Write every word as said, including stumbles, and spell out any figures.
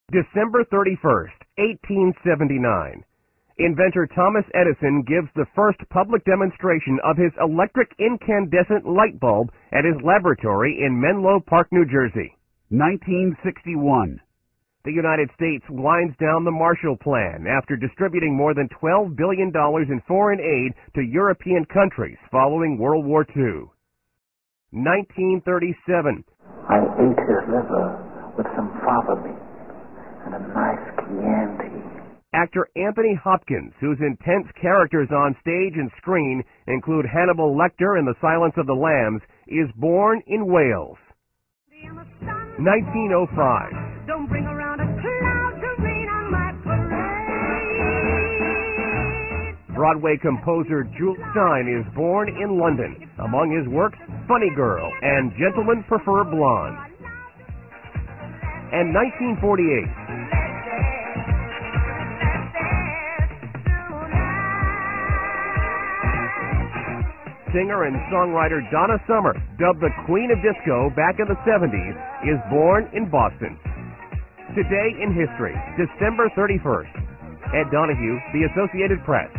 December thirty-first, eighteen seventy-nine. Inventor Thomas Edison gives the first public demonstration of his electric incandescent light bulb at his laboratory in Menlo Park, New Jersey. nineteen sixty-one. The United States winds down the Marshall Plan after distributing more than twelve billion dollars in foreign aid to European countries following World War Two. nineteen thirty-seven. I ate his liver with some fava beans and a nice Chianti. Actor Anthony Hopkins, whose intense characters on stage and screen include Hannibal Lecter in The Silence of the Lambs, is born in Wales. nineteen oh five. Don't bring around a cloud to rain on my parade. Broadway composer Jules Stein is born in London. Among his works, Funny Girl and Gentlemen Prefer Blonde. And nineteen forty-eight. Singer and songwriter Donna Summer, dubbed the Queen of Disco back in the seventies, is born in Boston. Today in history, December thirty-first. Ed Donahue, The Associated Press.